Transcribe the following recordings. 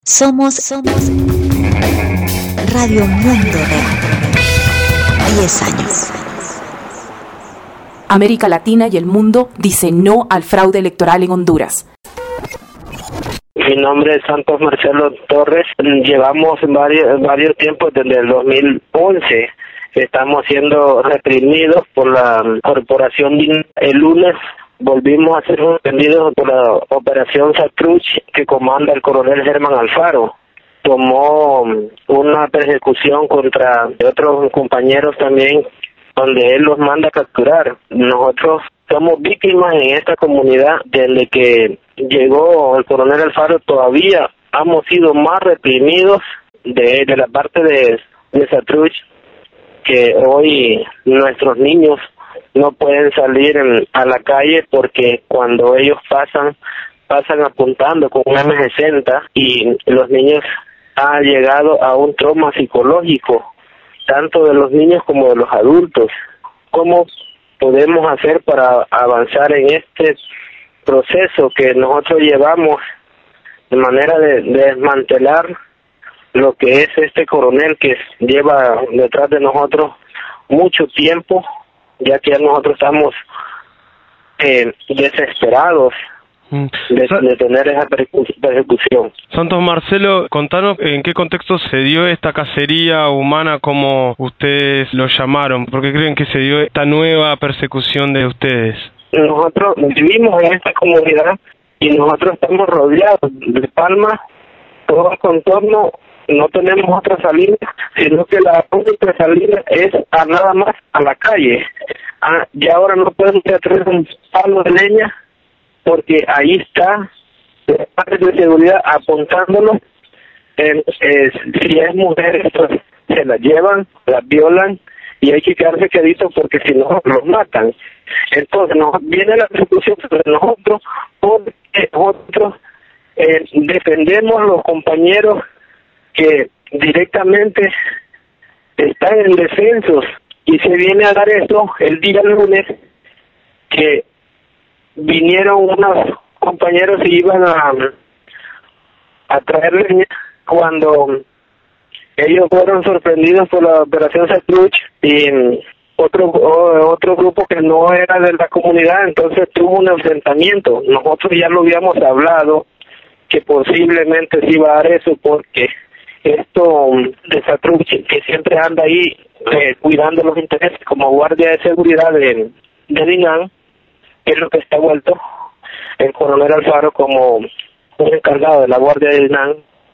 Somos Radio Mundo Real. 10 años. América Latina y el mundo dice no al fraude electoral en Honduras. Mi nombre es Santos Marcelo Torres. Llevamos varios tiempos desde el 2011. Estamos siendo reprimidos por la corporación. El lunes volvimos a ser suspendidos por la operación Satruch que comanda el coronel Germán Alfaro. Tomó una persecución contra otros compañeros también, donde él los manda a capturar. Nosotros somos víctimas en esta comunidad. Desde que llegó el coronel Alfaro todavía hemos sido más reprimidos de la parte de Satruch, que hoy nuestros niños no pueden salir a la calle porque cuando ellos pasan apuntando con un M60 y los niños han llegado a un trauma psicológico, tanto de los niños como de los adultos. ¿Cómo podemos hacer para avanzar en este proceso que nosotros llevamos de manera de desmantelar lo que es este coronel que lleva detrás de nosotros mucho tiempo, ya que nosotros estamos desesperados de tener esa persecución? Santos Marcelo, contanos en qué contexto se dio esta cacería humana, como ustedes lo llamaron. ¿Por qué creen que se dio esta nueva persecución de ustedes? Nosotros vivimos en esta comunidad y nosotros estamos rodeados de palmas, todo el contorno. No tenemos otra salida, sino que la única salida es a nada más a la calle. Ya ahora no podemos traer un palo de leña porque ahí está la parte de seguridad apuntándonos. Si es mujeres, pues se las llevan, las violan y hay que quedarse queditos porque si no los matan. Entonces viene la persecución sobre nosotros porque nosotros defendemos a los compañeros que directamente están en defensos, y se viene a dar esto el día lunes, que vinieron unos compañeros y iban a traer leña cuando ellos fueron sorprendidos por la operación Satruch y otro grupo que no era de la comunidad, entonces tuvo un enfrentamiento. Nosotros ya lo habíamos hablado que posiblemente se iba a dar eso porque esto de Satruch, que siempre anda ahí cuidando los intereses como guardia de seguridad de Dinán, es lo que está vuelto el coronel Alfaro como un encargado de la guardia de Dinán.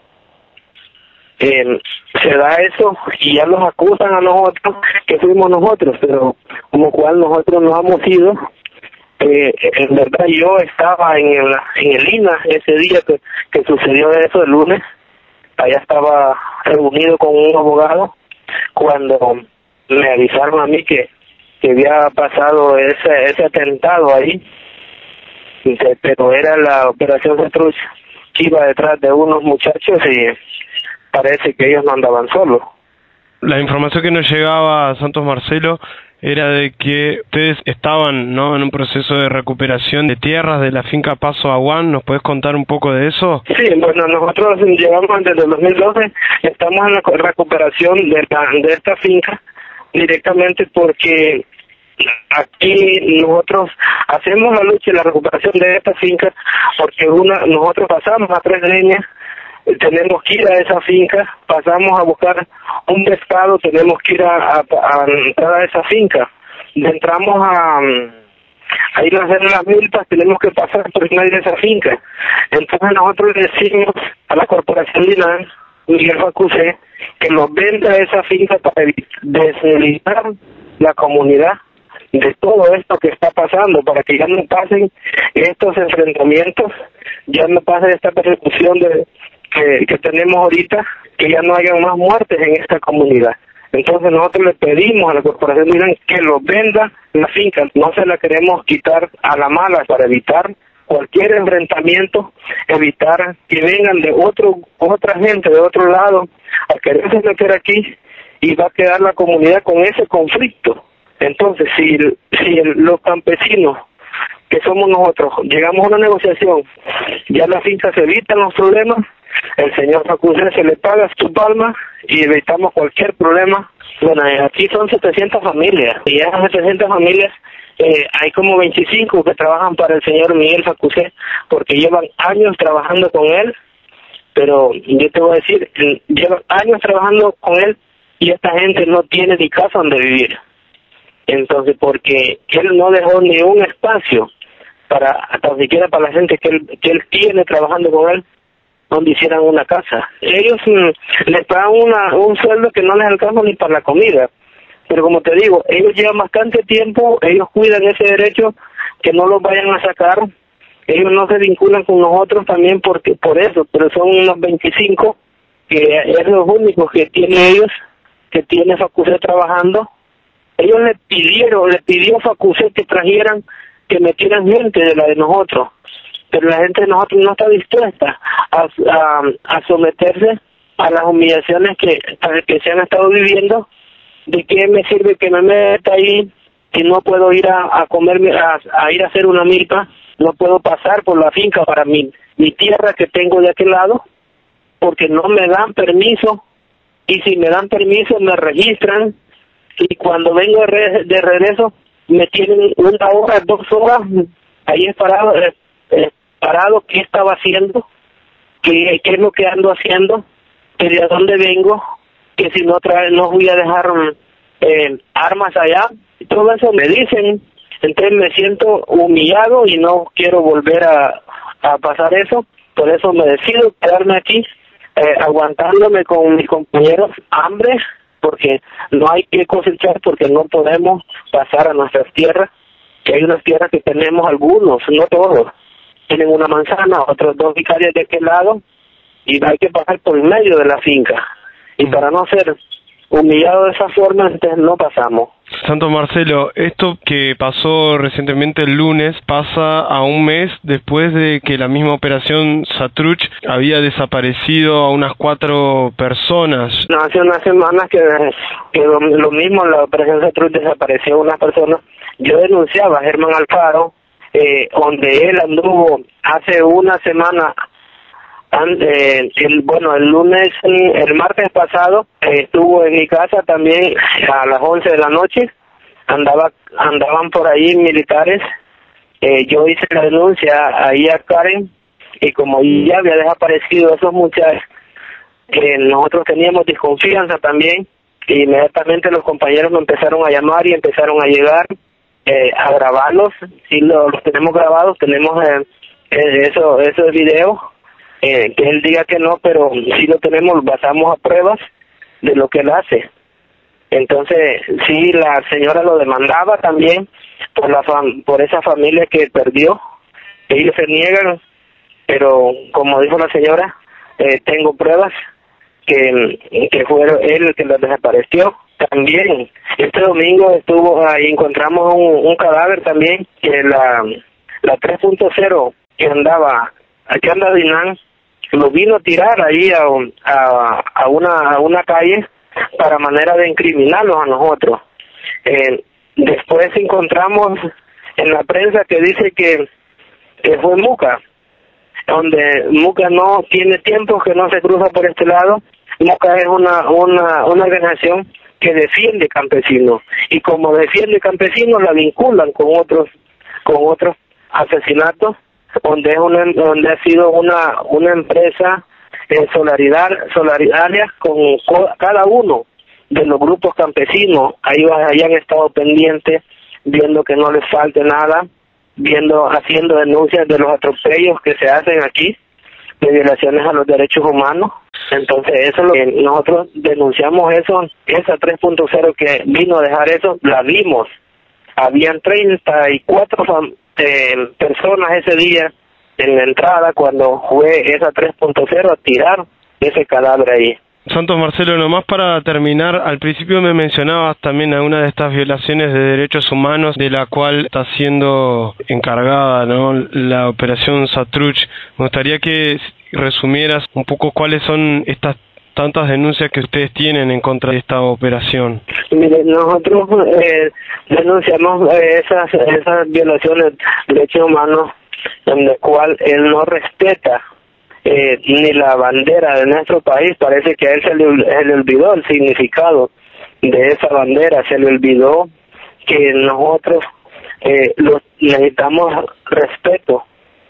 Se da eso y ya los acusan a nosotros que fuimos nosotros, pero como cual nosotros no hemos ido. En verdad yo estaba en el INA ese día que sucedió eso el lunes. Allá estaba reunido con un abogado cuando me avisaron a mí que había pasado ese atentado ahí, pero era la operación Satruch que iba detrás de unos muchachos y parece que ellos no andaban solos. La información que nos llegaba a Santos Marcelo era de que ustedes estaban, ¿no?, en un proceso de recuperación de tierras de la finca Paso Aguán. ¿Nos puedes contar un poco de eso? Sí, bueno, nosotros llevamos desde el 2012, estamos en la recuperación de esta finca directamente porque aquí nosotros hacemos la lucha y la recuperación de esta finca porque nosotros pasamos a Tres Leñas, tenemos que ir a esa finca, pasamos a buscar un pescado, tenemos que ir a entrar a esa finca. Entramos a ir a hacer las multas, tenemos que pasar por medio de esa finca. Entonces nosotros decimos a la corporación Dinán, Miguel Facuse, que nos venda esa finca para desmilitar la comunidad de todo esto que está pasando, para que ya no pasen estos enfrentamientos, ya no pase esta persecución que tenemos ahorita, que ya no haya más muertes en esta comunidad. Entonces nosotros le pedimos a la corporación Dinán que lo venda la finca, no se la queremos quitar a la mala para evitar cualquier enfrentamiento, evitar que vengan de otra gente de otro lado a quererse meter aquí y va a quedar la comunidad con ese conflicto. Entonces si los campesinos que somos nosotros. Llegamos a una negociación, ya la finca se evitan los problemas, el señor Facusé se le paga su palma y evitamos cualquier problema. Bueno, aquí son 700 familias, y esas 700 familias hay como 25 que trabajan para el señor Miguel Facusé, porque llevan años trabajando con él, pero yo te voy a decir, llevan años trabajando con él y esta gente no tiene ni casa donde vivir. Entonces, porque él no dejó ni un espacio para, tan siquiera para la gente que él tiene trabajando con él, donde hicieran una casa. Ellos les pagan un sueldo que no les alcanza ni para la comida. Pero como te digo, ellos llevan bastante tiempo, ellos cuidan ese derecho, que no los vayan a sacar. Ellos no se vinculan con nosotros también porque por eso, pero son unos 25, que es los únicos que tienen ellos, que tiene Facusé trabajando. Ellos le pidió Facusé que trajeran, que metieran gente de la de nosotros, pero la gente de nosotros no está dispuesta a someterse a las humillaciones que se han estado viviendo. ¿De qué me sirve que me meta ahí si no puedo ir a comerme, a ir a hacer una milpa? No puedo pasar por la finca para mi tierra que tengo de aquel lado, porque no me dan permiso, y si me dan permiso me registran, y cuando vengo de regreso me tienen 1 hora, 2 horas ahí parado, ¿qué estaba haciendo? ¿Qué es lo que ando haciendo? ¿Que de dónde vengo? Que si no voy a dejar armas allá. Y todo eso me dicen. Entonces me siento humillado y no quiero volver a pasar eso. Por eso me decido quedarme aquí, aguantándome con mis compañeros hambre, porque no hay que cosechar, porque no podemos pasar a nuestras tierras, que hay unas tierras que tenemos algunos, no todos. Tienen una manzana, otros 2 hectáreas de aquel lado, y hay que pasar por el medio de la finca. Y para no ser humillado de esa forma, entonces no pasamos. Santos Marcelo, esto que pasó recientemente el lunes pasa a un mes después de que la misma operación Satruch había desaparecido a unas 4 personas. No, hace unas semanas que lo mismo, la operación Satruch desapareció a unas personas. Yo denunciaba a Germán Alfaro, donde él anduvo hace una semana. El martes pasado estuvo en mi casa también a las 11 de la noche. Andaban por ahí militares. Yo hice la denuncia ahí a Karen, y como ya había desaparecido esos muchachos, nosotros teníamos desconfianza también, y inmediatamente los compañeros me empezaron a llamar y empezaron a llegar a grabarlos. Sí, los tenemos grabados, tenemos esos videos. Que él diga que no, pero sí lo tenemos, basamos a pruebas de lo que él hace. Entonces, sí, la señora lo demandaba también por esa familia que perdió. Ellos se niegan, pero como dijo la señora, tengo pruebas que fue él el que los desapareció. También, este domingo encontramos un cadáver también, que la 3.0 que anda Dinán, lo vino a tirar ahí a una calle para manera de incriminarnos a nosotros. Después encontramos en la prensa que dice que fue Muca, donde Muca no tiene tiempo que no se cruza por este lado. Muca es una organización que defiende campesinos, y como defiende campesinos la vinculan con otros asesinatos, donde ha sido una empresa solidaria con cada uno de los grupos campesinos. Ahí han estado pendientes, viendo que no les falte nada, haciendo denuncias de los atropellos que se hacen aquí, de violaciones a los derechos humanos. Entonces eso es lo que nosotros denunciamos, esa 3.0 que vino a dejar eso, la vimos. Habían 34 personas ese día en la entrada cuando fue esa 3.0 a tirar ese cadáver ahí. Santos Marcelo, nomás para terminar, al principio me mencionabas también alguna de estas violaciones de derechos humanos de la cual está siendo encargada, ¿no?, la operación Satruch. Me gustaría que resumieras un poco cuáles son estas tantas denuncias que ustedes tienen en contra de esta operación? Mire, nosotros denunciamos esas violaciones de derechos humanos en el cual él no respeta ni la bandera de nuestro país. Parece que a él se le olvidó el significado de esa bandera, se le olvidó que nosotros necesitamos respeto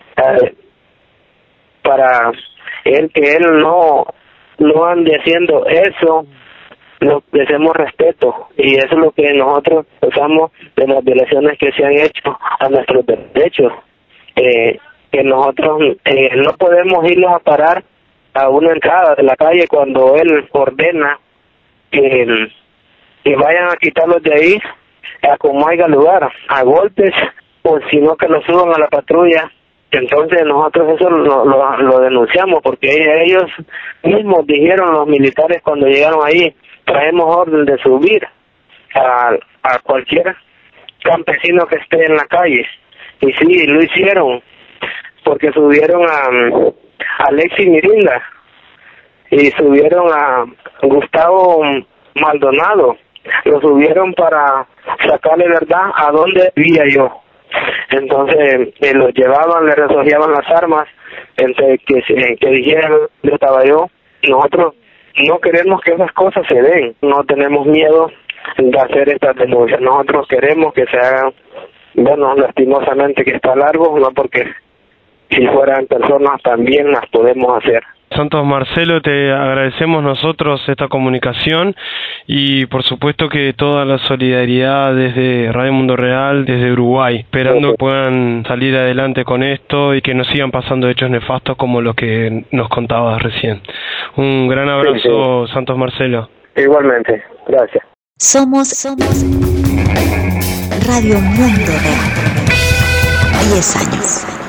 para él, que él no ande haciendo eso. Nos merecemos respeto, y eso es lo que nosotros pensamos de las violaciones que se han hecho a nuestros derechos, que nosotros no podemos irlos a parar a una entrada de la calle cuando él ordena que vayan a quitarlos de ahí a como haya lugar, a golpes, o sino que los suban a la patrulla. Entonces nosotros eso lo denunciamos, porque ellos mismos dijeron, los militares, cuando llegaron ahí, traemos orden de subir a cualquier campesino que esté en la calle. Y sí, lo hicieron, porque subieron a Alexis Mirinda y subieron a Gustavo Maldonado. Lo subieron para sacarle verdad a dónde vivía yo. Entonces los llevaban, le resogiaban las armas, entre que dijeran dónde estaba yo. Nosotros no queremos que esas cosas se den, no tenemos miedo de hacer estas denuncias. Nosotros queremos que se hagan, bueno, lastimosamente que está largo, no, porque si fueran personas también las podemos hacer. Santos Marcelo, te agradecemos nosotros esta comunicación y por supuesto que toda la solidaridad desde Radio Mundo Real, desde Uruguay, esperando que puedan salir adelante con esto y que no sigan pasando hechos nefastos como los que nos contabas recién. Un gran abrazo, sí. Santos Marcelo. Igualmente, gracias. Somos Radio Mundo Real. 10 años.